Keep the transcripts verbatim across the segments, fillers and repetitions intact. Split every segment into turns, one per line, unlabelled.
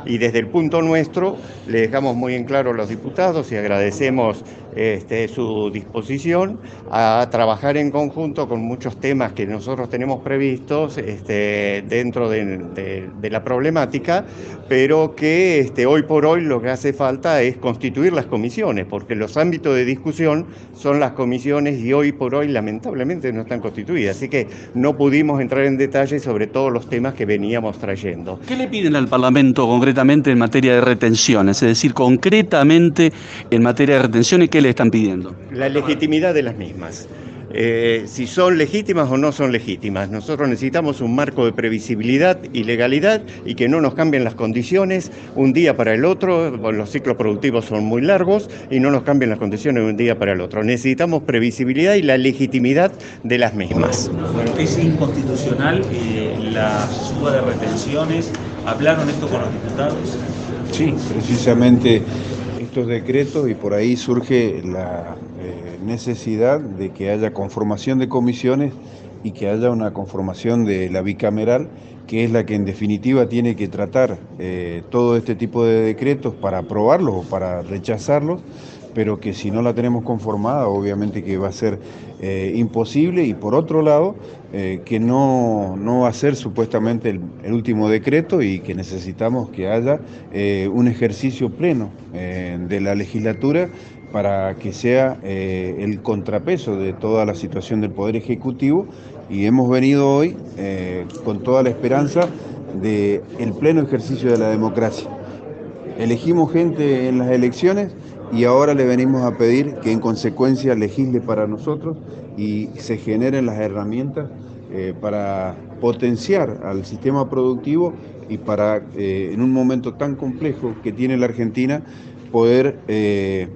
Y desde el punto nuestro le dejamos muy en claro a los diputados y agradecemos este, su disposición a trabajar en conjunto con muchos temas que nosotros tenemos previstos este, dentro de, de, de la problemática, pero que este, hoy por hoy lo que hace falta es constituir las comisiones, porque los ámbitos de discusión son las comisiones y hoy por hoy lamentablemente no están constituidas, así que no pudimos entrar en detalle sobre todos los temas que veníamos trayendo.
¿Qué le piden al Parlamento concretamente en materia de retenciones? Es decir, concretamente en materia de retenciones, ¿qué le están pidiendo?
La legitimidad de las mismas. Eh, si son legítimas o no son legítimas. Nosotros necesitamos un marco de previsibilidad y legalidad y que no nos cambien las condiciones un día para el otro. Los ciclos productivos son muy largos y no nos cambien las condiciones de un día para el otro. Necesitamos previsibilidad y la legitimidad de las mismas.
Bueno, es inconstitucional eh, la suba de retenciones. ¿Hablaron esto con los diputados?
Sí, precisamente estos decretos, y por ahí surge la eh, necesidad de que haya conformación de comisiones y que haya una conformación de la bicameral, que es la que en definitiva tiene que tratar eh, todo este tipo de decretos para aprobarlos o para rechazarlos, pero que si no la tenemos conformada, obviamente que va a ser eh, imposible, y por otro lado, eh, que no, no va a ser supuestamente el, el último decreto y que necesitamos que haya eh, un ejercicio pleno eh, de la legislatura para que sea eh, el contrapeso de toda la situación del Poder Ejecutivo, y hemos venido hoy eh, con toda la esperanza del pleno ejercicio de la democracia. Elegimos gente en las elecciones y ahora le venimos a pedir que en consecuencia legisle para nosotros y se generen las herramientas eh, para potenciar al sistema productivo y para, eh, en un momento tan complejo que tiene la Argentina, poder eh,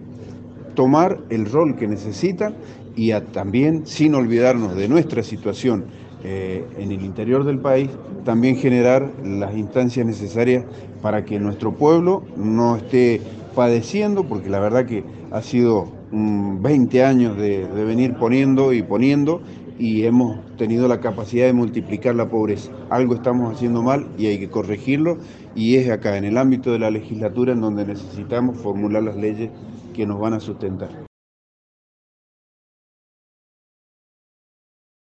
tomar el rol que necesita y a, también, sin olvidarnos de nuestra situación eh, en el interior del país, también generar las instancias necesarias para que nuestro pueblo no esté padeciendo, porque la verdad que ha sido um, veinte años de, de venir poniendo y poniendo, y hemos tenido la capacidad de multiplicar la pobreza. Algo estamos haciendo mal y hay que corregirlo, y es acá, en el ámbito de la legislatura, en donde necesitamos formular las leyes que nos van a sustentar.